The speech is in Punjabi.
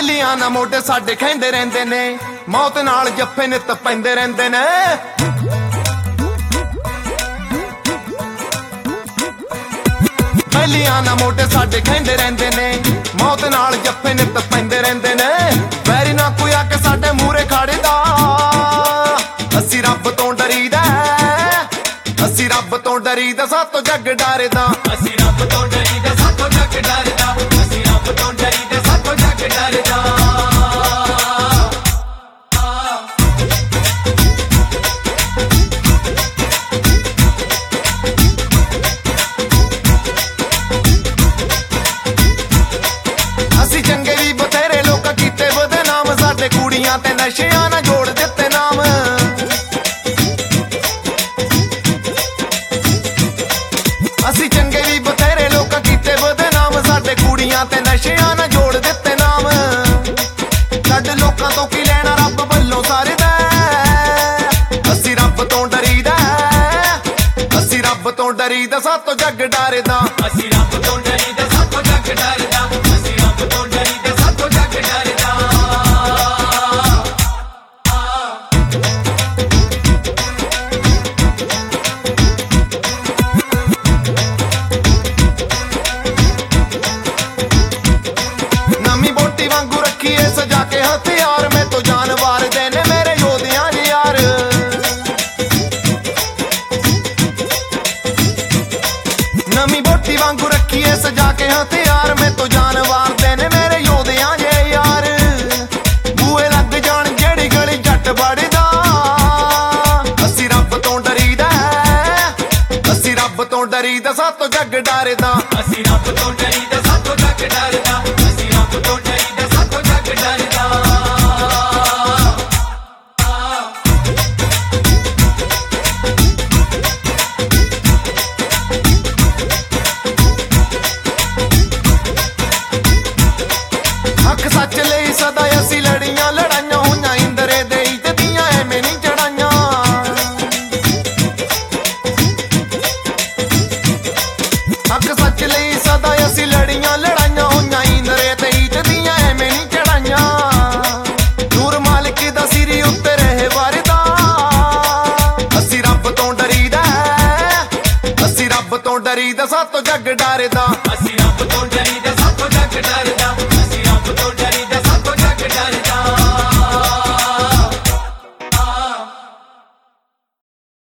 ਪਹਿਲੀਆਂ ਨਾ ਮੋਢੇ ਸਾਡੇ ਖੈਂਦੇ ਰਹਿੰਦੇ ਨੇ, ਮੌਤ ਨਾਲ ਜੱਫੇ ਨਿੱਤ ਪੈਂਦੇ ਰਹਿੰਦੇ ਨੇ। ਪਹਿਲੀਆਂ ਨਾ ਮੋਢੇ ਸਾਡੇ ਖੈਂਦੇ ਰਹਿੰਦੇ ਨੇ, ਮੌਤ ਨਾਲ ਜੱਫੇ ਨਿੱਤ ਪੈਂਦੇ ਰਹਿੰਦੇ ਨੇ। ਵੈਰੀ ਨਾ ਕੋਈ ਆ ਕੇ ਸਾਡੇ ਮੂਹਰੇ ਖੜਦਾ, ਅਸੀਂ ਰੱਬ ਤੋਂ ਡਰੀਦਾ, ਅਸੀਂ ਰੱਬ ਤੋਂ ਡਰੀਦਾ, ਸਾਤੋਂ ਜੱਗ ਡਰਦਾ। ਅਸੀਂ ਰੱਬ ਤੋਂ ਡਰੀਦਾ, ਸਾਤੋਂ ਜੱਗ ਡਰਦਾ, ਅਸੀਂ ਰੱਬ ਤੋਂ ਡਰੀਦਾ, ਸਾਤੋਂ ਜੱਗ ਡਰਦਾ। ਅਸੀਂ ਚੰਗੇ ਵੀ ਬਥੇਰੇ ਲੋਕ ਕੀਤੇ ਬਦਨਾਮ, ਸਾਡੇ ਕੁੜੀਆਂ ਤੇ ਨਸ਼ਿਆਂ ਨਾਲ ਜੋੜ ਦਿੱਤੇ ਨਾਮ। ਅਸੀਂ ਚੰਗੇ ਵੀ ਬਥੇਰੇ ਲੋਕ ਕੀਤੇ ਬਦਨਾਮ, ਸਾਡੇ ਕੁੜੀਆਂ ਤੇ ਨਸ਼ਿਆਂ ਨਾਲ ਜੋੜ ਦਿੱਤੇ ਨਾਮ। ਸਾਡੇ ਲੋਕਾਂ ਤੋਂ ਕੀ ਲੈਣਾ, ਰੱਬ ਵੱਲੋਂ ਸਰਦਾ, ਅਸੀਂ ਰੱਬ ਤੋਂ ਡਰੀਦਾ, ਅਸੀਂ ਰੱਬ ਤੋਂ ਡਰੀਦਾ, ਸਾਤੋਂ ਜੱਗ ਡਰਦਾ। ਅਸੀਂ ਰੱਬ ਤੋਂ ਡਰੀਦਾ, ਸਾਤੋਂ ਜੱਗ ਡਰਦਾ, ਅਸੀਂ ਰੱਬ ਤੋਂ ਡਰੀਦਾ, ਸਾਤੋਂ ਜੱਗ ਡਰਦਾ। ਨਵੀਂ ਬੋਟੀ ਵਾਂਗੂ ਰੱਖੀਏ ਸਜਾ ਕੇ ਹਥਿਆਰ, ਮੈਂ ਤੋਂ ਜਾਨ ਵਾਰਦੇ ਨੇ ਮੇਰੇ ਯੋਧਿਆਂ ਜੀ ਯਾਰ। ਨਵੀਂ ਬੋਟੀ ਵਾਂਗੂ ਰੱਖੀਏ ਸਜਾ ਕੇ ਹਥਿਆਰ, ਮੈਂ ਤੋਂ ਜਾਨ ਵਾਰਦੇ ਨੇ ਮੇਰੇ ਯੋਧਿਆਂ ਜੀ ਯਾਰ। ਬੂਏ ਲੱਗ ਜਾਣ ਜਿਹੜੀ ਗਲੀ ਜੱਟ ਵੜਦਾ, ਅਸੀਂ ਰੱਬ ਤੋਂ ਡਰੀਦਾ, ਅਸੀਂ ਰੱਬ ਤੋਂ ਡਰੀਦਾ, ਸਾਤੋਂ ਜੱਗ ਡਰਦਾ। ਅਸੀਂ ਰੱਬ ਤੋਂ ਡਰੀਦਾ, ਸਾਤੋਂ ਜੱਗ ਡਰਦਾ, ਅਸੀਂ ਰੱਬ ਤੋਂ ਡਰੀਦਾ, ਸਾਤੋਂ ਜੱਗ ਡਰਦਾ। ਹੱਕ ਸੱਚ ਲਈ ਸਦਾ ਅਸੀਂ ਲੜੀਆਂ, ਲੜਾਈਆਂ ਹੋਈਆਂ ਇੰਦਰੇ ਦੇ ਇੱਜ਼ਤ ਦੀਆਂ ਐਵੇਂ ਨਹੀਂ ਚੜਾਈਆਂ। ਹੱਕ ਸੱਚ ਲਈ ਸਦਾ ਅਸੀਂ ਲੜੀਆਂ, ਲੜਾਈਆਂ ਹੋਈਆਂ ਇੰਦਰੇ ਤੇ ਇੱਜ਼ਤ ਦੀਆਂ ਐਵੇਂ ਨਹੀਂ ਚੜਾਈਆਂ। ਨੂਰ ਮਾਲਿਕ ਦਾ ਸਿਰੀ ਉੱਤੇ ਰਹੇ ਵਰਦਾ, ਅਸੀਂ ਰੱਬ ਤੋਂ ਡਰੀਦਾ, ਅਸੀਂ ਰੱਬ ਤੋਂ ਡਰੀਦਾ, ਸਾਤੋਂ ਜੱਗ ਡਰਦਾ। ਅਸੀਂ ਰੱਬ ਤੋਂ ਡਰੀਦਾ, ਸਾਤੋਂ ਜੱਗ ਡਰਦਾ, ਅਸੀਂ